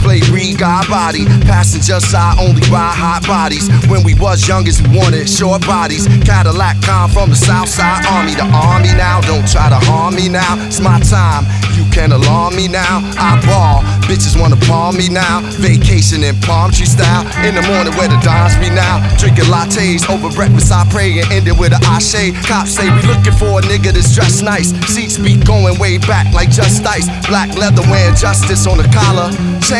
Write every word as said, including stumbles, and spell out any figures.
Clay Reed, God body. Passenger side, only ride hot bodies. When we was youngest, we wanted short bodies. Cadillac con from the South Side Army. The army now, don't try to harm me now. It's my time, you can't alarm me now. I ball, bitches wanna palm me now. Vacation in palm tree style. In the morning where the dons be now. Drinking lattes over breakfast, I pray and end it with a ashe. Cops say we looking for a nigga that's dressed nice. Seats be going way back like just ice. Black leather wearing justice on the collar.